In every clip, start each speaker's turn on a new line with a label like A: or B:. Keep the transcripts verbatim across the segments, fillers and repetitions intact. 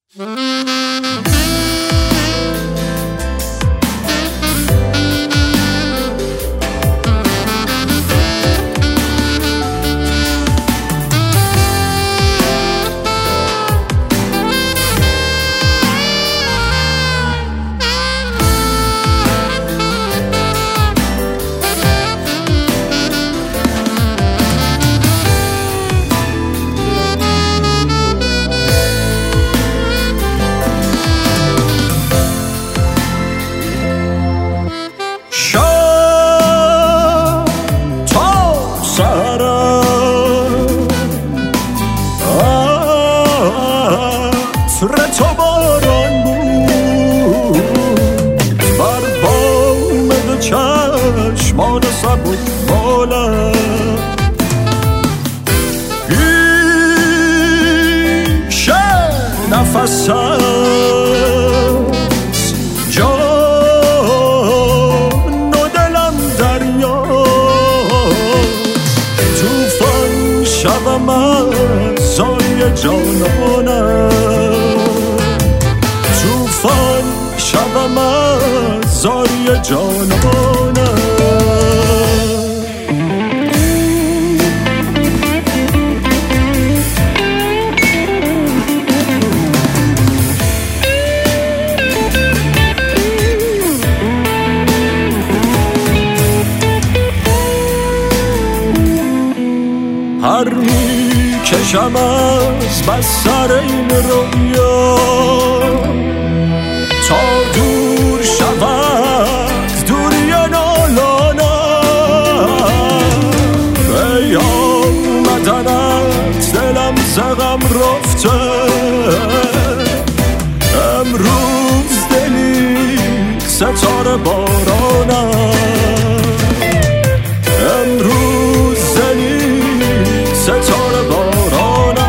A: عطر تو باران بود بر بام دو چشمان سبک بالم پیش نفس است جان و دلم دریا توفان شبم از زای جانانم توفان شبم از زای جانانم هر می کشم از بستر این رویا تا دور شود دوری نالانم ای آمدنت دلم زغم رفته امروز دلی ستاره بارانم امروز دلی ستاره بارانم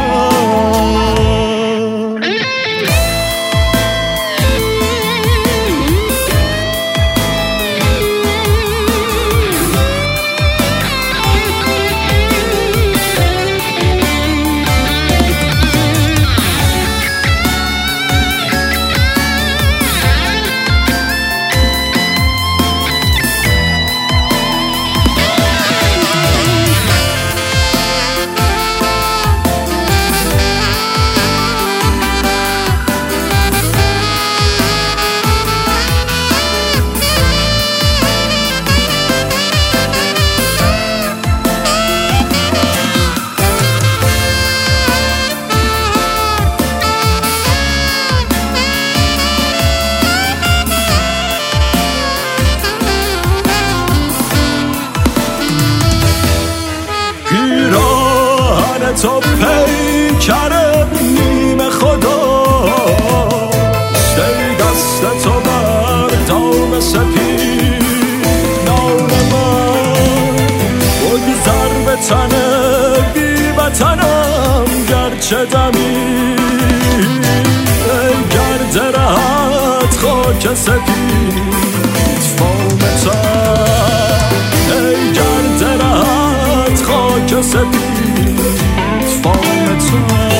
A: تو پیکر نیم خدا ای دست تو بر دام سپید نام من بگذر به تن بی وطنم گرچه دمی ای گرد رهت خاک سپید فام تن ای گرد رهت خاک سپید فامتان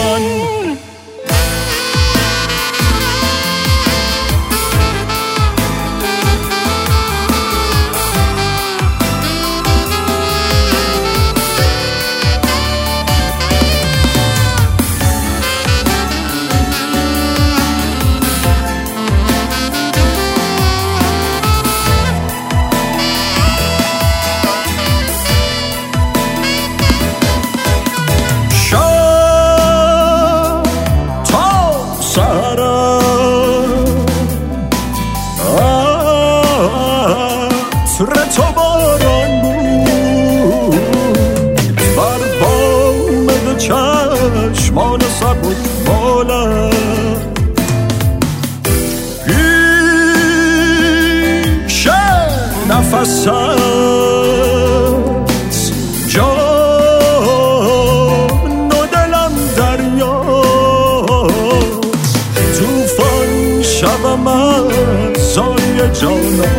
A: عطر تو باران بود بر بام دو چشمان سبک بالم پیش نفس است جان و دلم دریا توفان شبم از زای جانم